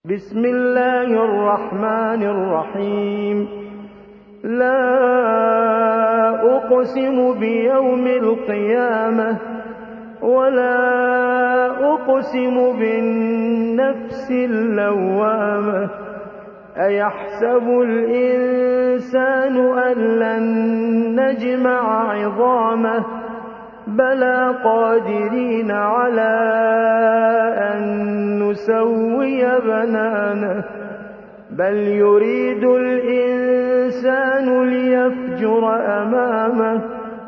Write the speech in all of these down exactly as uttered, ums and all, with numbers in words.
بسم الله الرحمن الرحيم لا أقسم بيوم القيامة ولا أقسم بالنفس اللوامة أيحسب الإنسان أن لن نجمع عظامه بلى قادرين على أن نسوي بنانه بل يريد الإنسان ليفجر أمامه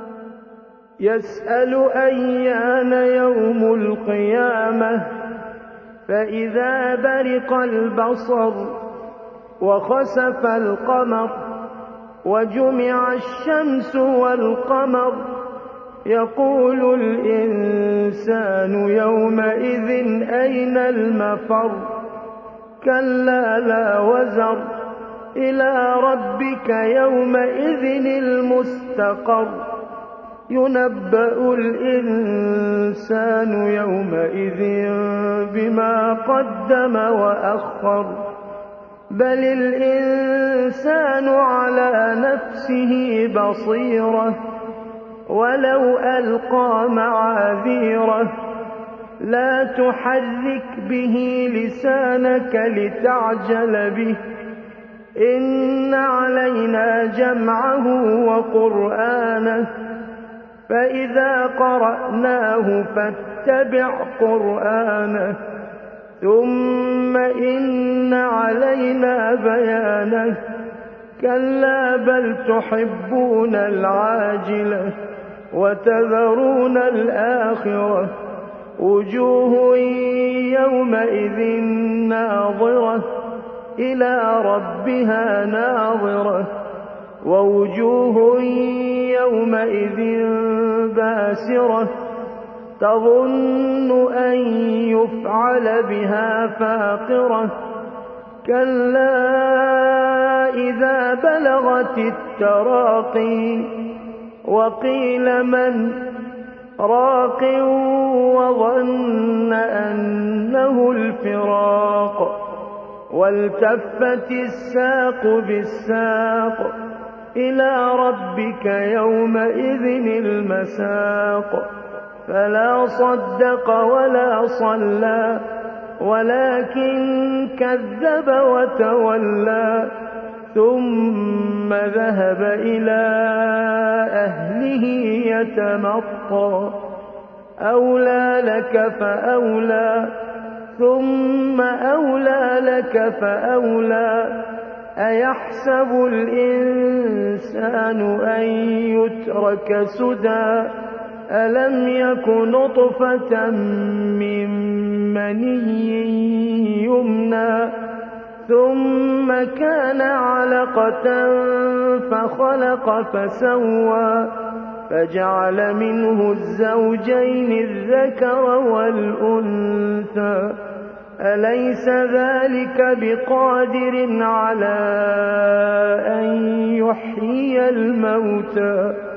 يسأل أيان يوم القيامة فإذا برق البصر وخسف القمر وجمع الشمس والقمر يقول الإنسان يومئذ أين المفر كلا لا وزر إلى ربك يومئذ المستقر ينبأ الإنسان يومئذ بما قدم وأخر بل الإنسان على نفسه بصيرة ولو ألقى معاذيره لا تحرك به لسانك لتعجل به إن علينا جمعه وقرآنه فإذا قرأناه فاتبع قرآنه ثم إن علينا بيانه كلا بل تحبون العاجلة وتذرون الآخرة وجوه يومئذ ناظرة إلى ربها ناظرة ووجوه يومئذ باسرة تظن أن يفعل بها فاقرة كلا إذا بلغت التراقي وقيل من راق وظن أنه الفراق والتفت الساق بالساق إلى ربك يومئذ المساق فلا صدق ولا صلى ولكن كذب وتولى ثم ذهب إلى أهله يتمطى أولى لك فأولى ثم أولى لك فأولى أيحسب الإنسان أن يترك سدى ألم يك نطفة من مني يمنى ثم كان علقة فخلق فسوى فجعل منه الزوجين الذكر والأنثى أليس ذلك بقادر على أن يحيي الموتى